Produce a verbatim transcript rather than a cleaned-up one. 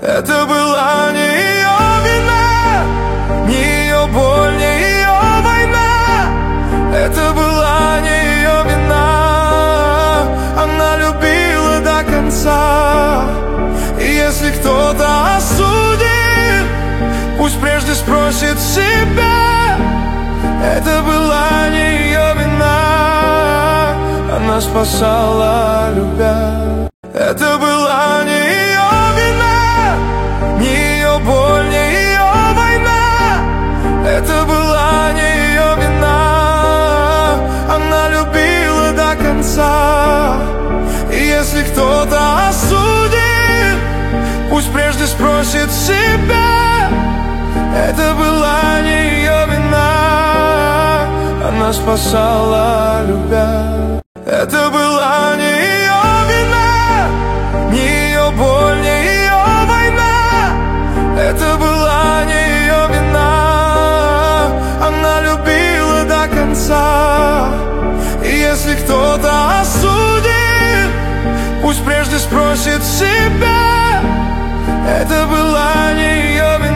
Это была не ее вина, не ее боль, не ее война. Это была не ее вина, она любила до конца. И если кто-то осудит, пусть прежде спросит себя. Это была не ее вина, она спасала, любя. Это была не ее вина, не ее боль, не ее война. Это была не ее вина, она любила до конца. И если кто-то осудит, пусть прежде спросит себя. Это была не ее вина, она спасала, любя. Это была не ее вина, не ее боль, не ее война. Это была не ее вина, она любила до конца. И если кто-то осудит, пусть прежде спросит себя. Это была